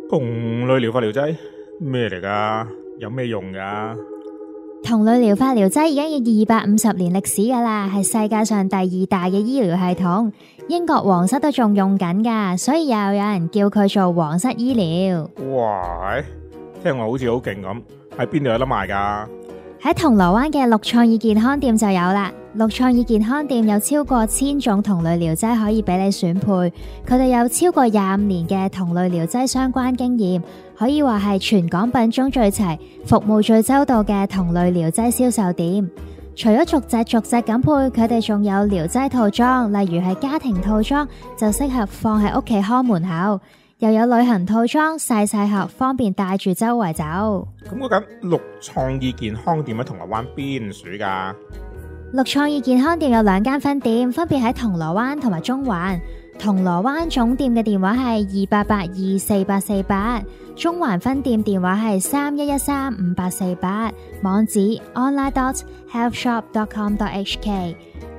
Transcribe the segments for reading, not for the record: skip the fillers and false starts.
同類療法療劑咩嚟㗎？有咩用㗎？ 同類療法療劑已經有250年歷史㗎啦，係世界上第2大嘅醫療系統。英國皇室都仲用緊㗎，所以又有人叫佢做皇室醫療。 哇，聽落好似好勁咁，喺邊度有得賣㗎？ 喺銅鑼灣嘅綠創意健康店就有啦。綠創意健康店有超過1000種同類療劑可以俾你選配，佢哋有超過25年嘅同類療劑相關經驗，可以話係全港品種最齊、服務最周到嘅同類療劑銷售店。除咗逐隻咁配，佢哋仲有療劑套裝，例如係家庭套裝就適合放喺屋企看門口，又有旅行套裝細盒，方便帶住周圍走。 咁嗰間綠創意健康店喺銅鑼灣邊處㗎？ 綠創意健康店有2間分店，分別喺銅鑼灣同埋中環。銅鑼灣總店嘅電話係28824848，中環分店電話係31135848，網址 online.healthshop.com.hk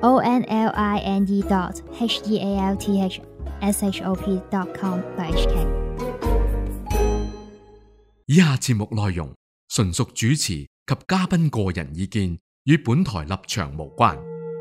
online.healthshop.com.hk。 以下節目內容純屬主持及嘉賓個人意見，與本台立場無關。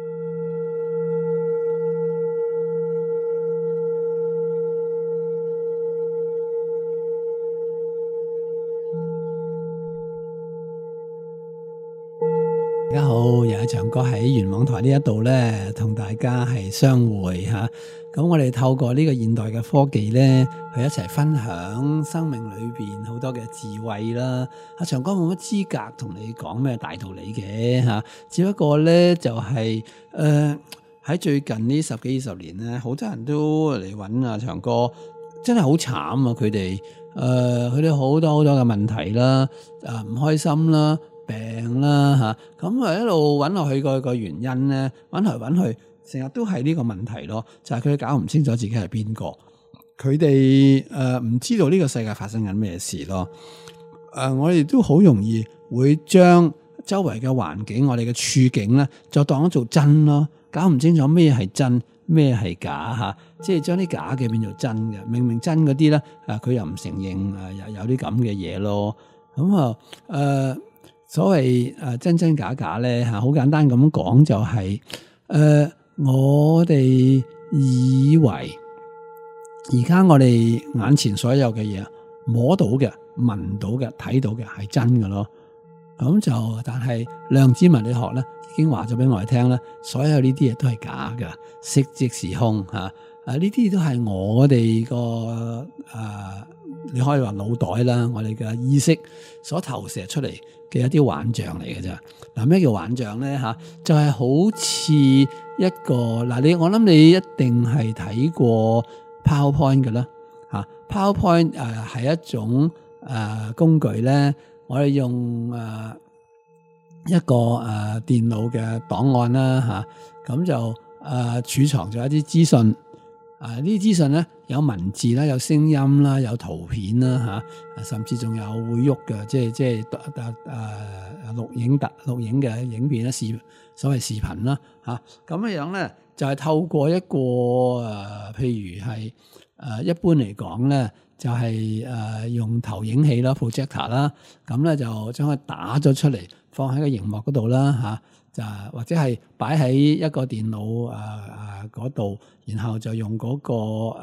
大家好，又係長哥喺元朗台呢一度咧，同大家係相會吓。咁我哋透過呢個現代嘅科技咧，去一齊分享生命裏邊好多嘅智慧啦。阿長哥冇乜資格同你講咩大道理嘅吓，只不過咧就係喺最近呢10幾20年咧，好多人都嚟揾阿長哥，真係好慘啊！佢哋好多嘅問題啦，唔開心啦。病啦吓，咁一路揾落去個原因咧，揾嚟揾去，成日都係呢個問題咯，就係佢搞唔清楚自己係邊個，佢哋唔知道呢個世界發生緊咩事咯。我哋都好容易會將周圍嘅環境、我哋嘅處境咧，就當做真咯，搞唔清楚咩係真，咩係假吓，即係將啲假嘅變做真嘅，明明真嗰啲咧，佢又唔承認，有啲咁嘅嘢咯。咁所謂真真假假咧吓，好簡單咁講就係我哋以為而家我哋眼前所有嘅嘢，摸到嘅、聞到嘅、睇到嘅係真嘅咯。咁就但係量子物理學咧已經話咗俾我哋聽咧，所有呢啲嘢都係假嘅，色即是空吓。呢啲都係我哋個你可以話腦袋啦，我哋嘅意識所投射出嚟嘅一啲幻象嚟嘅啫。嗱，咩叫幻象咧吓？就係好似一個我諗你一定係睇過 PowerPoint 嘅啦吓。PowerPoint 係一種工具咧，我哋用一個電腦嘅檔案啦吓，咁就儲藏咗一啲資訊。呢啲資訊咧有文字啦，有聲音啦，有圖片啦吓，甚至仲有會喐嘅，即係錄影嘅影片啦，所謂視頻啦吓，咁樣咧就係透過一個譬如係一般嚟講咧，就係用投影器啦 projector 啦，咁咧就將佢打咗出嚟，放喺個熒幕嗰度啦吓。或者係擺喺一個電腦嗰度，然後就用嗰個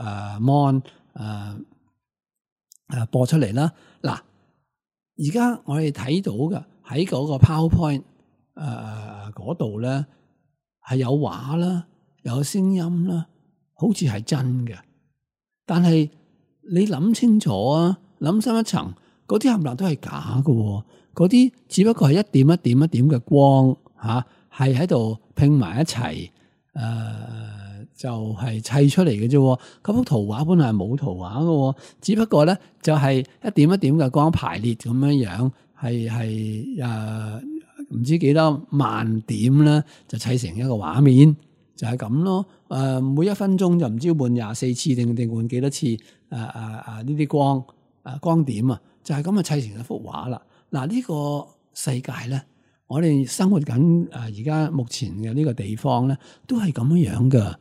mon 播出嚟啦。嗱，而家我哋睇到嘅喺嗰個 PowerPoint 嗰度咧，係有畫啦，有聲音啦，好似係真嘅。但係你諗清楚啊，諗深一層，嗰啲冚唪唥都係假嘅，嗰啲只不過係一點一點一點嘅光。係喺度拼埋一齊，就係砌出嚟嘅啫。嗰幅圖畫本來係冇圖畫嘅，只不過咧就係一點一點嘅光排列咁樣樣，係唔知幾多萬點咧，就砌成一個畫面，就係咁咯。每1分鐘就唔知要換24次定換幾多次呢啲光點啊，就係咁啊砌成一幅畫啦。嗱，呢個世界咧。我哋生活緊而家目前嘅呢個地方咧，都係咁樣樣噶。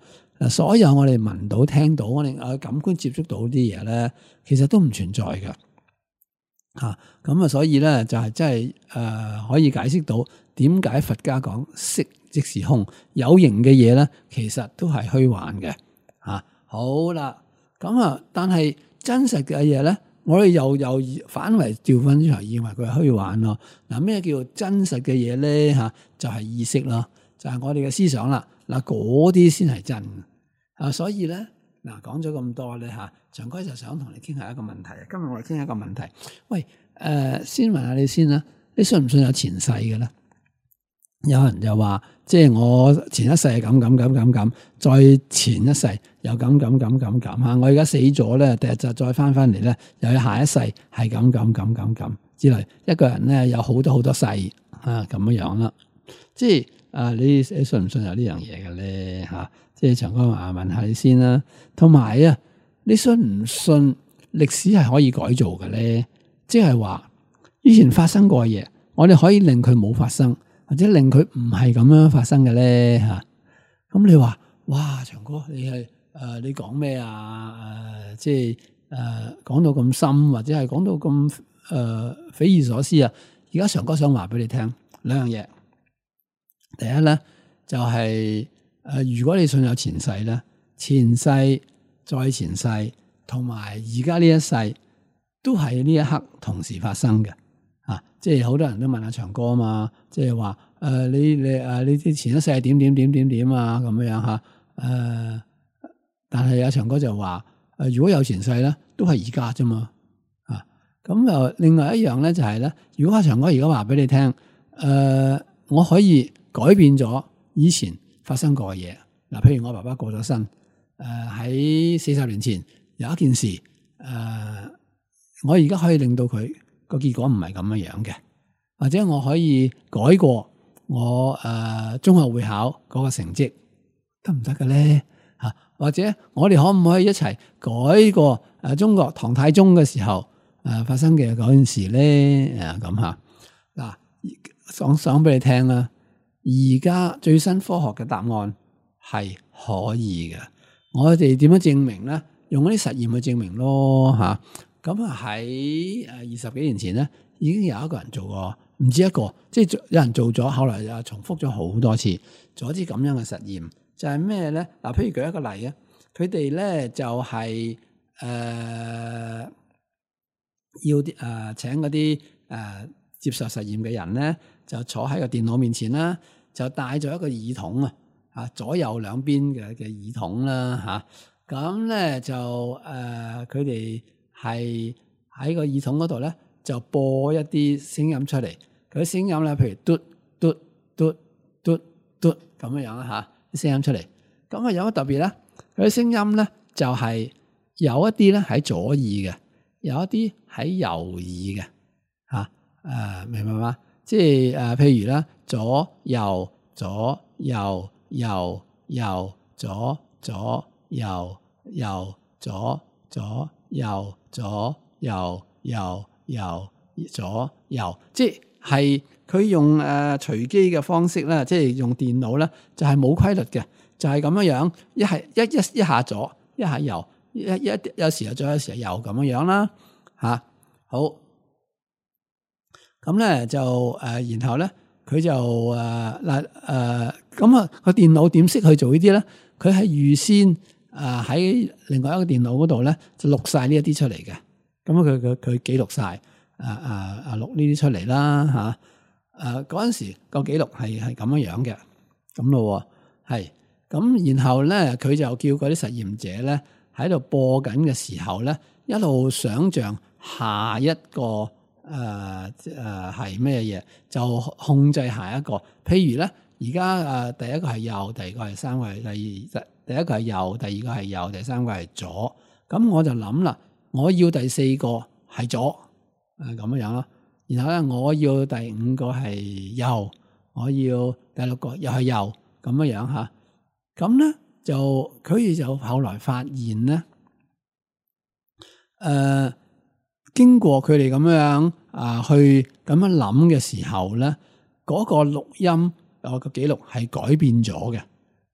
所有我哋聞到、聽到、我哋感官接觸到啲嘢咧，其實都唔存在嘅。咁所以咧就係真係可以解釋到點解佛家講色即是空，有形嘅嘢咧其實都係虛幻嘅。好啦，咁但係真實嘅嘢咧，我哋又反為調翻轉頭，認為佢係虛幻咯。嗱，咩叫真實嘅嘢咧？就係意識咯，就係我哋嘅思想啦。嗱，嗰啲先係真。所以咧，嗱講咗咁多咧長哥就想同你傾下一個問題。今日我哋傾一個問題。喂，先問下你先啦，你信唔信有前世嘅咧？有人就話，即係我前一世係咁，再前一世又咁我而家死咗咧，第日就再翻嚟咧，又有下一世係咁之類。一個人咧有好多世咁樣啦。即係你信唔信有呢樣嘢嘅咧？即係長哥問下你先啦。同埋你信唔信歷史係可以改造嘅咧？即係話以前發生過嘅嘢，我哋可以令佢冇發生，或者令佢唔係咁樣發生嘅咧咁你話哇，長哥你係你講咩即係講到咁深，或者係講到咁匪夷所思啊！而家長哥想話俾你聽兩樣嘢。第一咧就係如果你信有前世咧，前世再前世同埋而家呢一世都係呢一刻同時發生嘅。即係好多人都問阿長哥啊嘛，即係話你啲前一世係點咁樣但係阿長哥就話如果有前世咧，都係而家啫嘛。咁又另外一樣咧就係咧，如果阿長哥而家話俾你聽，我可以改變咗以前發生過嘅嘢。嗱，譬如我爸爸過咗身，喺40年前有一件事，我而家可以令到佢個結果唔係咁樣嘅，或者我可以改過我中學會考嗰個成績，得唔得嘅咧？或者我哋可唔可以一齊改過中國唐太宗嘅時候發生嘅嗰件事咧？嗱，講俾你聽啦，而家最新科學嘅答案係可以嘅。我哋點樣證明咧？用嗰啲實驗去證明咯咁喺20幾年前咧，已經有一個人做過，唔止一個，即係有人做咗，後來又重複咗好多次，做一啲咁樣嘅實驗，就係咩咧？嗱，譬如舉一個例啊，佢哋咧就係要請嗰啲接受實驗嘅人咧，就坐喺個電腦面前啦，就戴咗一個耳筒左右兩邊嘅耳筒啦咁咧就佢哋係喺個耳筒嗰度咧，就播一啲聲音出嚟。佢啲聲音咧，譬如嘟嘟嘟嘟嘟咁樣啦啲聲音出嚟。咁有乜特別咧？佢啲聲音咧就係有一啲咧喺左耳嘅，有一啲喺右耳嘅明白嗎？即係譬如咧，左右左右右右左左右右左左右左右右右左右，即係佢用隨機嘅方式咧，即係用電腦咧，就係冇規律嘅，就係咁樣一係一下左，一下右，有時又左，有時又右咁樣啦好，咁咧就然後咧佢就咁個電腦點識去做呢啲咧？佢係預先喺另外一個電腦嗰度咧，就錄晒呢一啲出嚟嘅。咁佢記錄晒錄呢啲出嚟啦嗰陣時個記錄係咁樣嘅，咁咯係咁。然後咧佢就叫嗰啲實驗者咧喺度播緊嘅時候咧，一路想像下一個係咩嘢，就控制下一個。譬如咧，而家第一個係右，第二個係三個係第一個係右，第二個係右，第三個係左。咁我就諗啦，我要第四個係左，咁樣咯。然後咧，我要第五個係右，我要第六個又係右，咁樣咁咧就佢哋就後來發現咧，經過佢哋咁樣去咁樣諗嘅時候咧，嗰個錄音個記錄係改變咗嘅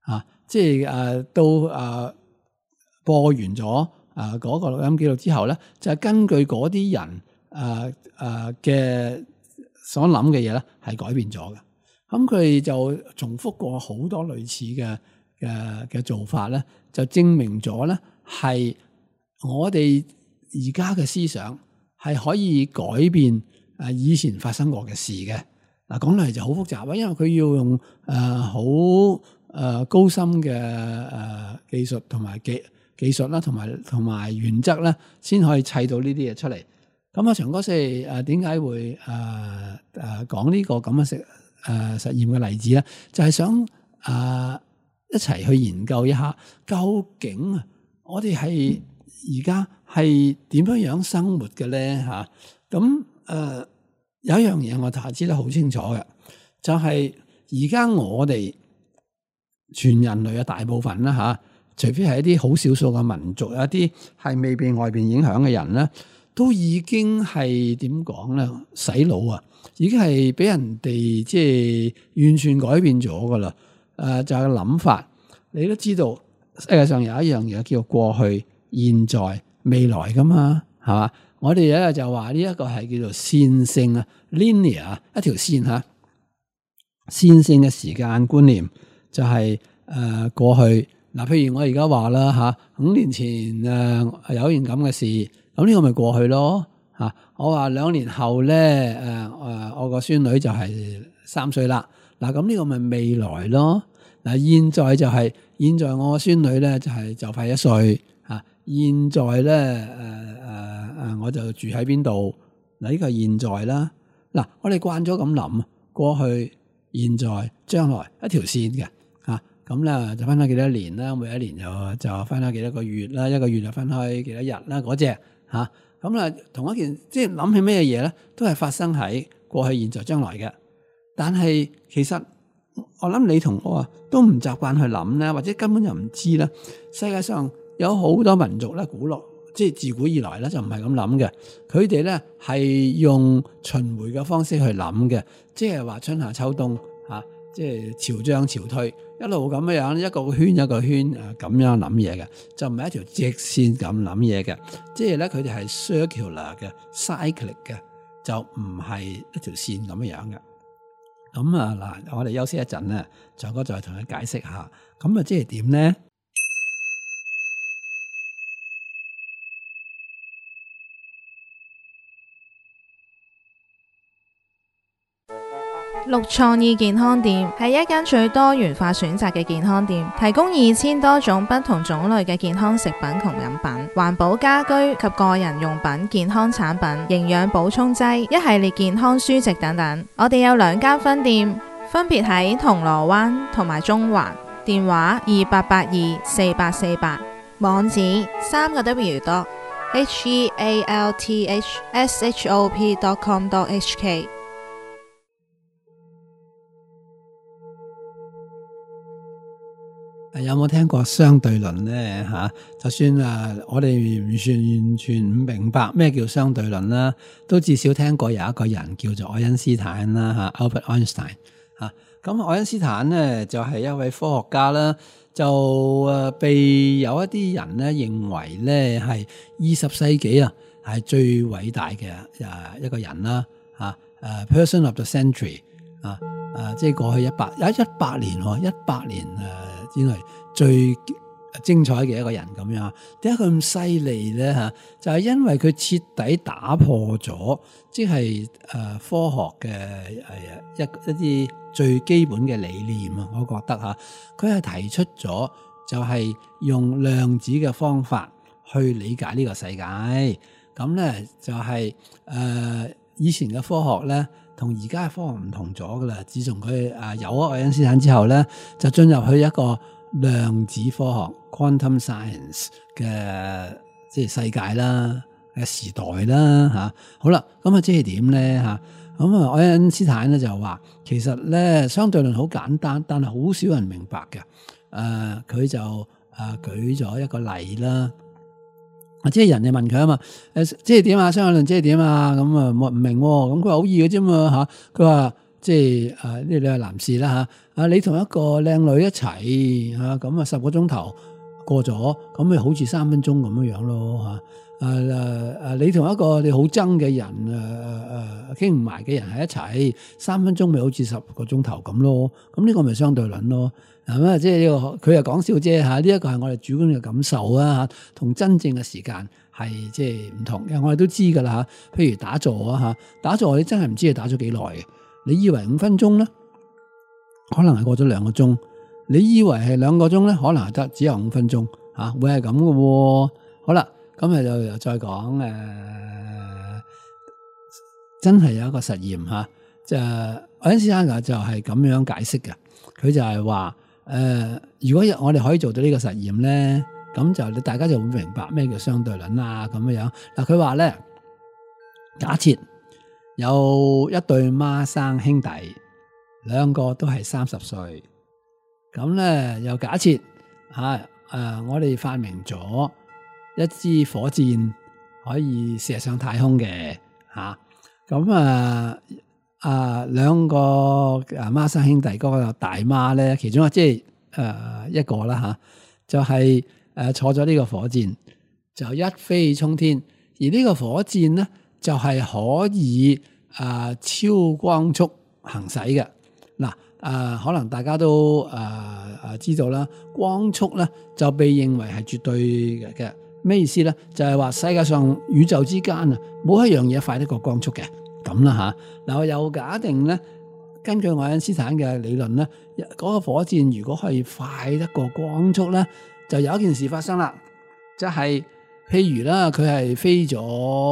即係到播完咗嗰個錄音記錄之後咧，就係根據嗰啲人嘅所諗嘅嘢咧，係改變咗嘅。咁佢哋就重複過好多類似嘅做法咧，就證明咗咧係我哋而家嘅思想係可以改變以前發生過嘅事嘅。嗱，講嚟就好複雜啊，因為佢要用好高深嘅技術同埋技術啦，同埋原則咧，先可以砌到呢啲嘢出嚟。咁長哥點解會講呢個咁嘅實驗嘅例子咧？就係想一齊去研究一下，究竟我哋係而家係點樣生活嘅咧嚇？咁有一樣嘢我大知得好清楚嘅，就係而家我哋全人類嘅大部分啦嚇，除非係一啲好少數嘅民族，有一啲係未被外邊影響嘅人咧，都已經係點講咧？洗腦啊，已經係俾人哋即係完全改變咗噶啦。就係諗法，你都知道世界上有一樣嘢叫過去、現在、未來噶嘛，係嘛？我哋咧就話呢一個係叫做線性啊 ，linear 一條線嚇，線性嘅時間觀念就係過去嗱，譬如我而家話啦嚇，5年前有件咁嘅事，咁呢個咪過去咯嚇。我話2年後咧我個孫女就係3歲啦，嗱咁呢個咪未來咯。嗱現在就係現在我個孫女咧就快1歲嚇，現在咧我就住喺邊度？嗱呢個係現在啦。嗱我哋慣咗咁諗，過去、現在、將來一條線嘅嚇，咁咧就分開幾多年啦，每一年就分開幾多個月啦，一個月就分開幾多日啦，嗰隻嚇。咁啦同一件即係諗起咩嘢咧，都係發生喺過去、現在、將來嘅。但係其實我諗你同我都唔習慣去諗咧，或者根本就唔知咧。世界上有好多民族咧，即係自古以來咧就唔係咁諗嘅。佢哋咧係用循環嘅方式去諗嘅，即係話春夏秋冬嚇，即係潮漲潮退，一路咁樣一個圈一個圈咁樣諗嘢嘅，就唔係一條直線咁諗嘢嘅。即係咧佢哋係 circular 嘅 cyclic 嘅，就唔係一條線咁樣嘅。咁嗱，我哋休息一陣咧，長哥再同佢解釋下。咁即係點咧？ 綠創意健康店係一間最多元化選擇嘅健康店，提供2000多種不同種類嘅健康食品同飲品、環保家居及個人用品、健康產品、營養補充劑、一系列健康書籍等等。我哋有2間分店，分別喺銅鑼灣同埋中環，電話28824848，網址3個W.healthshop.com.hk。 有冇聽過相對論咧？就算我哋完全唔明白咩叫相對論啦，都至少聽過有一個人叫做愛因斯坦啦，Albert Einstein 咁愛因斯坦咧就係一位科學家啦，就被有一啲人咧認為咧係20世紀係最偉大嘅一個人啦，Person of the Century 即係過去100年之內最精彩嘅一個人咁樣。點解佢咁犀利咧？就係因為佢徹底打破咗即係科學嘅一啲最基本嘅理念啊！我覺得佢係提出咗就係用量子嘅方法去理解呢個世界。咁咧就係以前嘅科學咧同而家嘅科學唔同咗噶啦。自從佢有咗愛因斯坦之後咧，就進入去一個量子科學 （quantum science） 嘅即係世界啦嘅時代啦好啦，咁即係點咧咁愛因斯坦咧就話，其實咧相對論好簡單，但係好少人明白嘅。佢就舉咗一個例啦。即係人哋問佢嘛，即係點相對論即係點咁唔明喎。咁佢話好易嘅啫嘛佢話即係呢兩位男士啦嚇，你同一個靚女一齊嚇，咁啊10個鐘頭過咗，咁咪好似3分鐘咁樣樣咯嚇。你同一個你好憎嘅人傾唔埋嘅人喺一齊，3分鐘咪好似10個鐘頭咁咯。咁呢個咪相對論咯，係咪？即係呢個佢又講笑啫嚇。呢一個係我哋主觀嘅感受啊嚇，同真正嘅時間係即係唔同嘅。我哋都知㗎啦嚇。譬如打坐啊嚇，打坐你真係唔知你打咗幾耐嘅。你以為5分鐘咧，可能係過咗2個鐘；你以為係2個鐘咧，可能係得只有5分鐘嚇，會係咁嘅喎。好啦，咁啊就再講真係有一個實驗嚇，就愛因斯坦就係咁樣解釋嘅。佢就係話如果我哋可以做到呢個實驗咧，咁就大家就會明白咩叫相對論啦咁樣。嗱，佢話咧，假設有一對孖生兄弟，2個都係30歲，咁咧又假設我哋發明咗一支火箭可以射上太空嘅嚇，咁2個孖生兄弟嗰個大媽咧，其中即係一個啦嚇，就係坐咗呢個火箭就一飛沖天，而呢個火箭咧就係可以超光速行駛嘅。嗱，可能大家都知道啦，光速咧就被認為係絕對嘅。咩意思咧？就係話世界上宇宙之間冇一樣嘢快得過光速嘅咁啦嚇。嗱，我又假定咧，根據愛因斯坦嘅理論咧，嗰個火箭如果可以快得過光速咧，就有一件事發生啦，就係譬如啦，佢係飛咗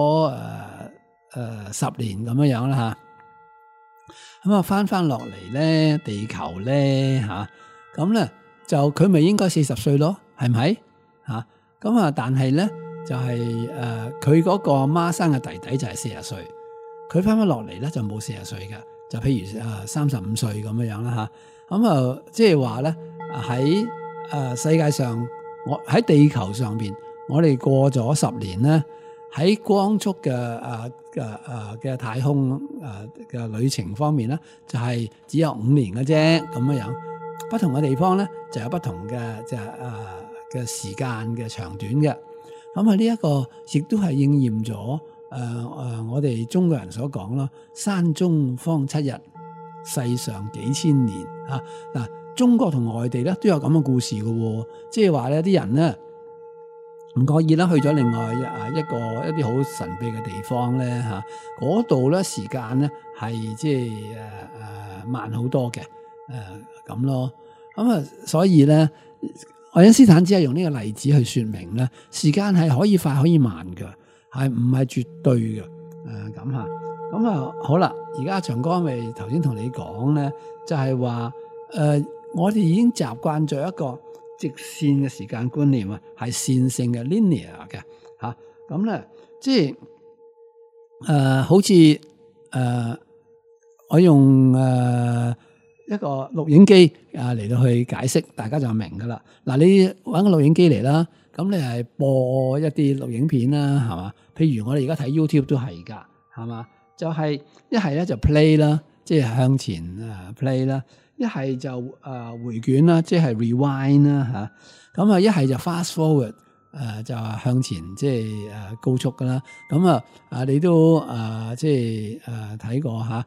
10年咁樣樣啦嚇，咁啊翻落嚟咧地球咧嚇，咁咧就佢咪應該40歲咯，係咪嚇？咁啊，但係咧就係佢嗰個孖生嘅弟弟就係40歲，佢翻落嚟咧就冇40歲嘅，就譬如35歲咁樣樣啦嚇。咁啊，即係話咧喺世界上，我喺地球上邊，我哋過咗10年咧，喺光速嘅太空嘅旅程方面咧，就係只有5年嘅啫咁樣樣。不同嘅地方咧就有不同嘅嘅時間嘅長短嘅。咁呢一個亦都係應驗咗我哋中國人所講咯，山中方7日，世上幾千年啊！嗱，中國同外地咧都有咁嘅故事嘅，即係話咧啲人咧唔覺意啦去咗另外一啲好神秘嘅地方咧嚇，嗰度咧時間咧係即係慢好多嘅咁咯。咁啊，所以咧愛因斯坦只係用呢個例子去說明咧，時間係可以快可以慢嘅，係唔係絕對嘅咁嚇。咁啊好啦，而家長哥咪頭先同你講咧，就係話我哋已經習慣咗一個直線嘅時間觀念啊，係線性嘅 linear 嘅嚇。咁咧即係好似我用一個錄影機嚟到去解釋，大家就明噶啦。嗱，你揾個錄影機嚟啦，咁你係播一啲錄影片啦，係嘛？譬如我哋而家睇 YouTube 都係噶，係嘛？就係一係咧就 play 啦，即係向前play 啦；一係就回卷啦，即係 rewind 啦嚇。咁一係就 fast forward，就向前即係高速噶啦。咁你都即係睇過嚇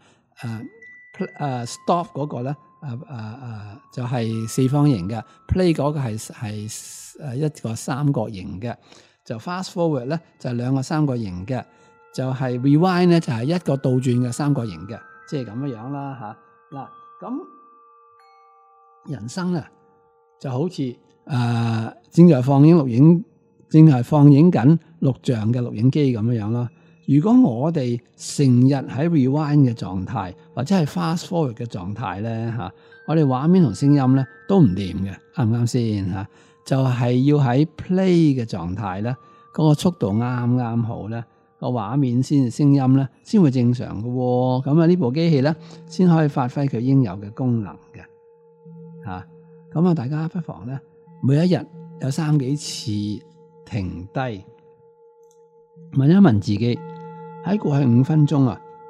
stop 嗰個咧就係四方形嘅 ，play 嗰個係一個三角形嘅，就 fast forward 咧就係兩個三角形嘅，就係 rewind 咧就係一個倒轉嘅三角形嘅，即係咁樣樣啦嚇。嗱，咁人生咧就好似正在放映緊錄像嘅錄影機咁樣樣啦。如果我哋成日喺 rewind 嘅狀態，或者係 fast forward 嘅狀態咧嚇，我哋畫面同聲音咧都唔掂嘅，啱唔啱先嚇？就係要喺 play 嘅狀態咧，嗰個速度啱啱好咧，個畫面先聲音咧先會正常嘅喎。咁呢部機器咧先可以發揮佢應有嘅功能嘅嚇。咁大家不妨咧每一日有3幾次停低，問一問自己。喺過去5分鐘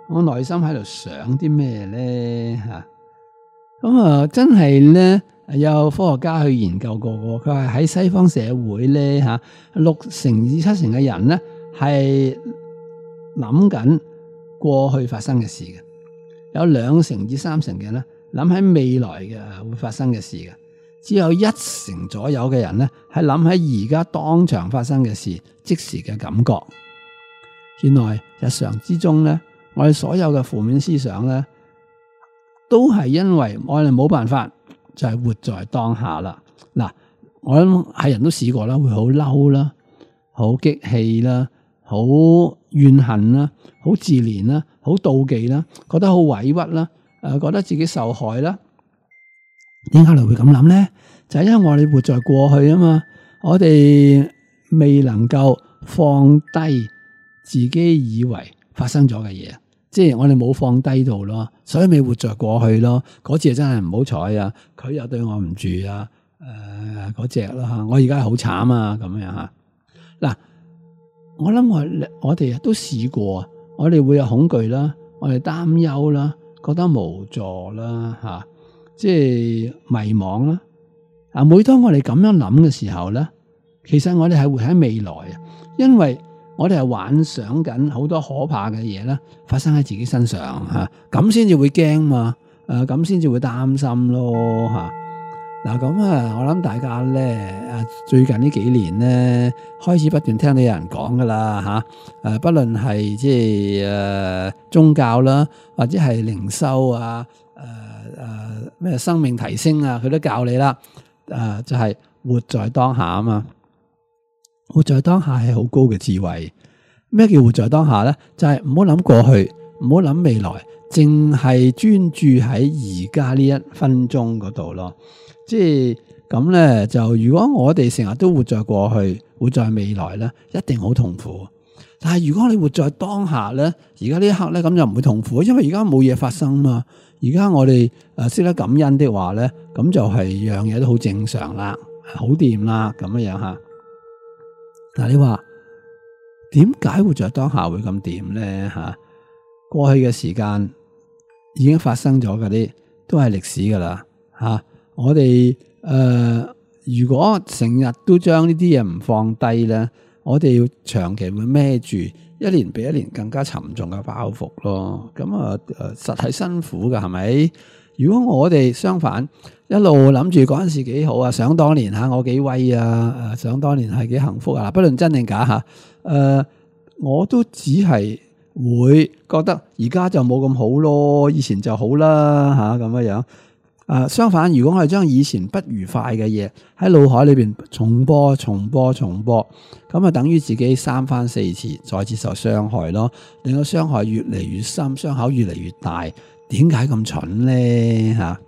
我內心喺度想啲咩咧吓？咁真係咧有科學家去研究過，佢話喺西方社會咧吓，6成至7成嘅人咧係諗緊過去發生嘅事嘅，有2成至3成嘅人咧諗喺未來嘅會發生嘅事嘅，只有1成左右嘅人咧係諗喺而家當場發生嘅事，即時嘅感覺。原來日常之中咧，我哋所有嘅負面思想咧，都係因為我哋冇辦法就係活在當下啦。嗱，我諗係人都試過啦，會好嬲啦，好激氣啦，好怨恨啦，好自憐啦，好妒忌啦，覺得好委屈啦，覺得自己受害啦。點解你會咁諗咧？就係因為我哋活在過去啊嘛，我哋未能夠放低自己以為發生咗嘅嘢，即係我哋冇放低到咯，所以咪活在過去咯。嗰次真係唔好彩啊，佢又對我唔住啊，嗰隻啦吓，我而家好慘啊咁樣吓。嗱，我諗我哋都試過，我哋會有恐懼啦，我哋擔憂啦，覺得無助啦吓，即係迷惘啦。啊，每當我哋咁樣諗嘅時候咧，其實我哋係活喺未來啊，因為我哋係幻想緊好多可怕嘅嘢咧，發生喺自己身上吓，咁先至會驚嘛，咁先至會擔心咯吓。嗱咁我諗大家咧，最近呢幾年咧，開始不斷聽到有人講噶啦吓，不論係即係宗教啦，或者係靈修啊，咩生命提升啊，佢都教你啦，就係活在當下啊嘛。活在當下係好高嘅智慧。咩叫活在當下咧？就係唔好諗過去，唔好諗未來，淨係專注喺而家呢1分鐘嗰度咯。即係咁咧，就如果我哋成日都活在過去，活在未來咧，一定好痛苦。但係如果你活在當下咧，而家呢一刻咧，咁就唔會痛苦，因為而家冇嘢發生嘛。而家我哋識得感恩的話咧，咁就係樣嘢都好正常啦，好掂啦，咁樣吓。但係你話點解活在當下會咁掂咧吓？過去嘅時間已經發生咗嗰啲都係歷史噶啦吓。我哋如果成日都將呢啲嘢唔放低咧，我哋要長期會孭住1年比1年更加沉重嘅包袱咯。咁實係辛苦噶，係咪？如果我哋相反，一路諗住嗰陣時幾好啊，想當年吓我幾威啊，想當年係幾幸福啊，不論真定假吓，我都只係會覺得而家就冇咁好咯，以前就好啦吓，咁樣。相反，如果我哋將以前不愉快嘅嘢喺腦海裏邊重播，咁啊等於自己3番4次再接受傷害咯，令到傷害越嚟越深，傷口越嚟越大。點解咁蠢咧吓？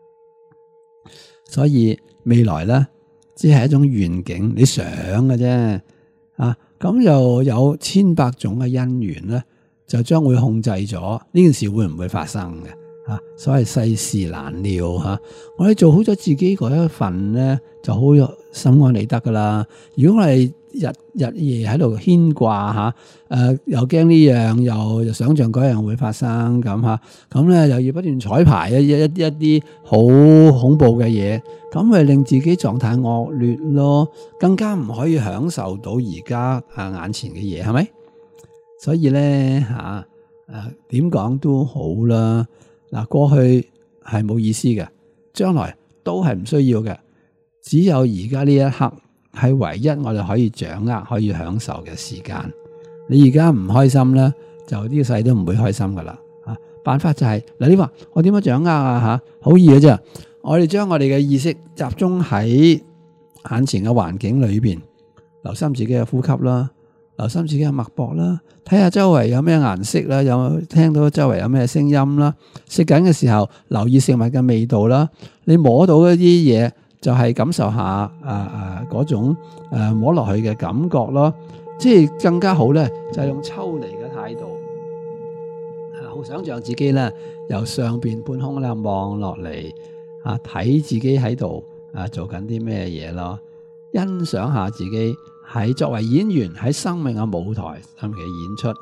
所以未來咧，只係一種願景，你想嘅啫啊！咁又有千百種嘅因緣咧，就將會控制咗呢件事會唔會發生嘅。所謂世事難料吓，我哋做好咗自己嗰一份咧，就好心安理得噶啦。如果我哋日夜喺度牽掛吓，又驚呢樣，又想象嗰樣會發生咁吓，咁咧又要不斷彩排一啲好恐怖嘅嘢，咁咪令自己狀態惡劣咯，更加唔可以享受到而家眼前嘅嘢，係咪？所以咧點講都好啦。嗱，過去係冇意思嘅，將來都係唔需要嘅，只有而家呢一刻係唯一我哋可以掌握、可以享受嘅時間。你而家唔開心咧，就呢世都唔會開心噶啦。辦法就係嗱，你話我點樣掌握啊？好易嘅啫，我哋將我哋嘅意識集中喺眼前嘅環境裏邊，留心自己嘅呼吸啦，留心自己嘅脈搏啦，睇下周圍有咩顏色啦，有聽到周圍有咩聲音啦。食緊嘅時候留意食物嘅味道啦，你摸到一啲嘢就係感受下嗰種摸落去嘅感覺咯。即係更加好咧，就係用抽離嘅態度，好想象自己咧由上邊半空咧望落嚟，睇自己喺度做緊啲咩嘢咯，欣賞下自己喺作為演員喺生命嘅舞台上面嘅演出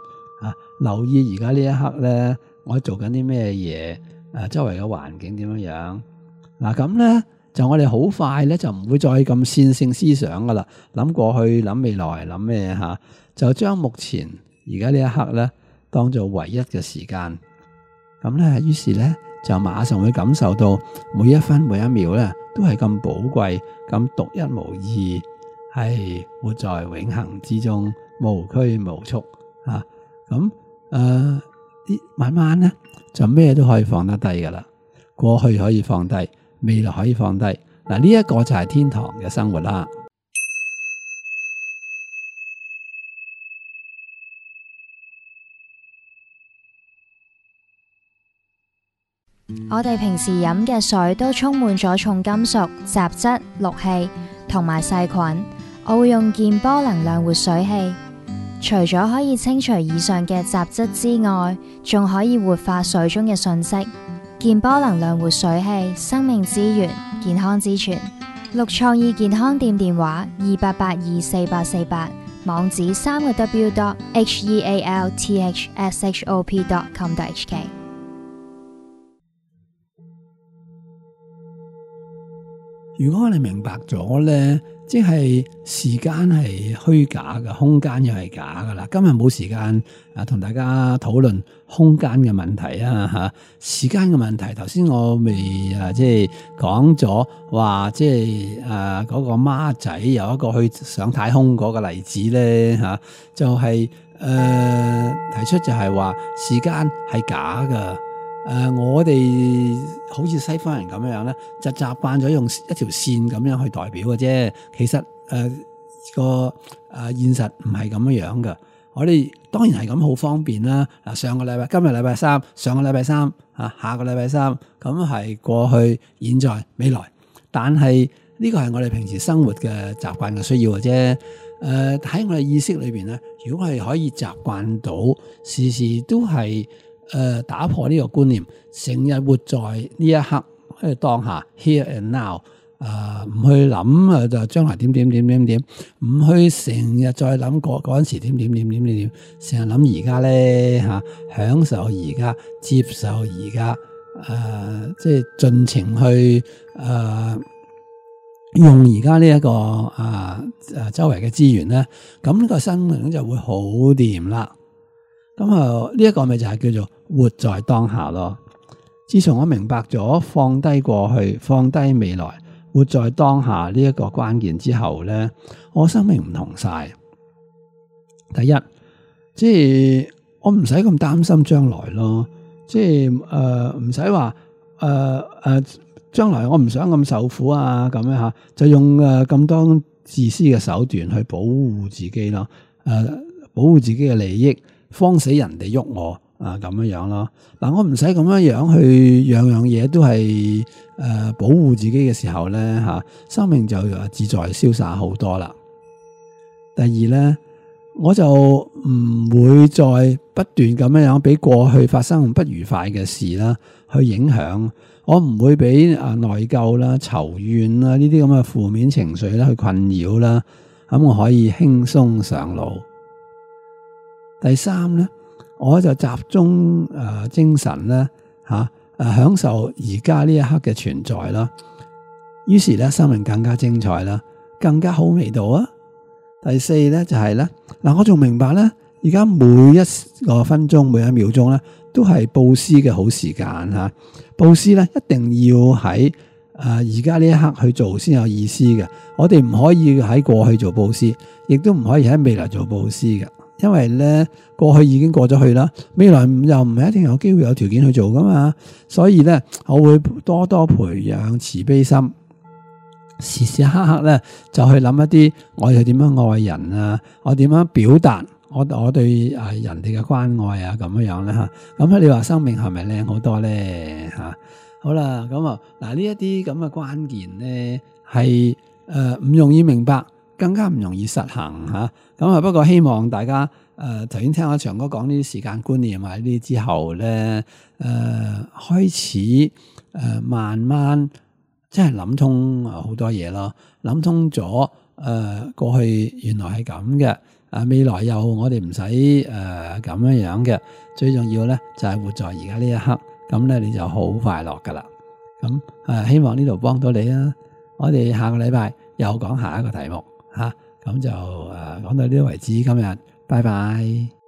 留意而家呢一刻咧，我做緊啲咩嘢，周圍嘅環境點樣樣。嗱咁咧就我哋好快咧就唔會再咁線性思想噶啦，諗過去諗未來諗咩吓，就將目前而家呢一刻咧當做唯一嘅時間。咁咧於是咧就馬上會感受到每一分每一秒咧都係咁寶貴，咁獨一無二，係活在永恆之中，無拘無束啊！咁慢慢咧就咩都可以放得低噶啦，過去可以放低，未來可以放低。嗱，呢一個就係天堂嘅生活啦。 我哋平時飲嘅水都充滿咗重金屬、雜質、氯氣同埋細菌。我會用健波能量活水器，除咗可以清除以上嘅雜質之外，仲可以活化水中嘅訊息。健波能量活水器，生命之源，健康之泉。綠創意健康店電話28824848，網址3w.healthshop.com.hk。 如果我哋明白咗咧，即係時間係虛假嘅，空間又係假噶啦。今日冇時間同大家討論空間嘅問題啊吓，時間嘅問題。頭先我未即係講咗話，即係嗰個孖仔有一個去上太空嗰個例子咧吓，就係提出就係話時間係假噶。我哋好似西方人咁樣咧，就習慣咗用一條線咁樣去代表嘅啫。其實個現實唔係咁樣嘅。我哋當然係咁好方便啦。嗱，今日禮拜三，上個禮拜三下個禮拜三，咁係過去、現在、未來。但係呢個係我哋平時生活嘅習慣嘅需要嘅啫。喺我哋意識裏邊咧，如果係可以習慣到時時都係打破呢個觀念，成日活在呢一刻喺當下 here and now， 唔去諗就將來點，唔去成日再諗嗰陣時點，成日諗而家咧吓，享受而家，接受而家，即係盡情去用而家呢一個周圍嘅資源咧，咁呢個生命就會好掂啦。咁呢一個咪就係叫做活在當下咯。自從我明白咗放低過去、放低未來、活在當下呢一個關鍵之後咧，我生命唔同晒。第一，即係我唔使咁擔心將來咯，即係唔使話將來我唔想咁受苦啊咁樣吓，就用咁多自私嘅手段去保護自己咯，保護自己嘅利益。慌死人哋喐我咁樣咯。嗱，我唔使咁樣去樣樣嘢都係保護自己嘅時候咧吓，生命就自在瀟灑好多啦。第二咧，我就唔會再不斷咁樣俾過去發生不愉快嘅事啦去影響，我唔會俾內疚啦、仇怨啦呢啲咁嘅負面情緒啦去困擾啦，咁我可以輕鬆上路。第三咧，我就集中精神咧享受而家呢一刻嘅存在啦。於是咧，生命更加精彩啦，更加好味道啊！第四咧就係咧，我仲明白咧，而家每一個分鐘、每一秒鐘咧，都係布施嘅好時間吓。布施咧一定要喺而家呢一刻去做先有意思嘅。我哋唔可以喺過去做布施，亦都唔可以喺未來做布施嘅。因為咧過去已經過咗去啦，未來又唔係一定有機會有條件去做噶嘛，所以咧我會多多培養慈悲心，時時刻刻咧就去諗一啲我哋點樣愛人啊，我點樣表達我對人哋嘅關愛啊咁樣咧吓，咁你話生命係咪靚好多咧吓？好啦，咁嗱呢一啲咁嘅關鍵咧係唔容易明白，更加唔容易實行吓。咁不過希望大家頭先聽阿長哥講呢啲時間觀念啊呢啲之後咧，開始慢慢即係諗通好多嘢咯，諗通咗過去原來係咁嘅， 未來又我哋唔使咁樣嘅，最重要咧就係活在而家呢一刻，咁咧你就好快樂噶啦。咁希望呢度幫到你啊！我哋下個禮拜又講下一個題目嚇，咁就講到呢度為止，今日拜拜。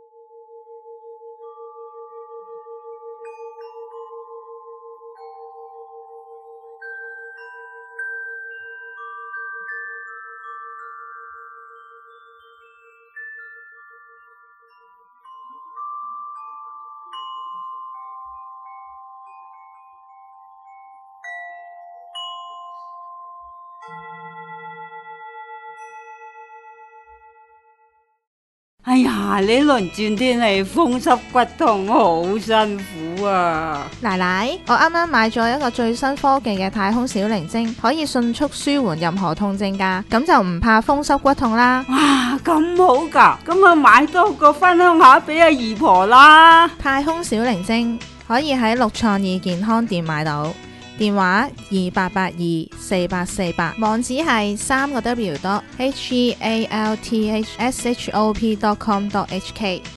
哎呀，呢輪轉天氣風濕骨痛，好辛苦啊！ 奶奶，我啱啱買咗一個最新科技嘅太空小靈精，可以迅速舒緩任何痛症噶，咁就唔怕風濕骨痛啦。 哇，咁好噶，咁啊買多個分享下俾阿姨婆啦。 太空小靈精可以喺六創意健康店買到。電話28824848，網址係3個W.healthshop.com.hk。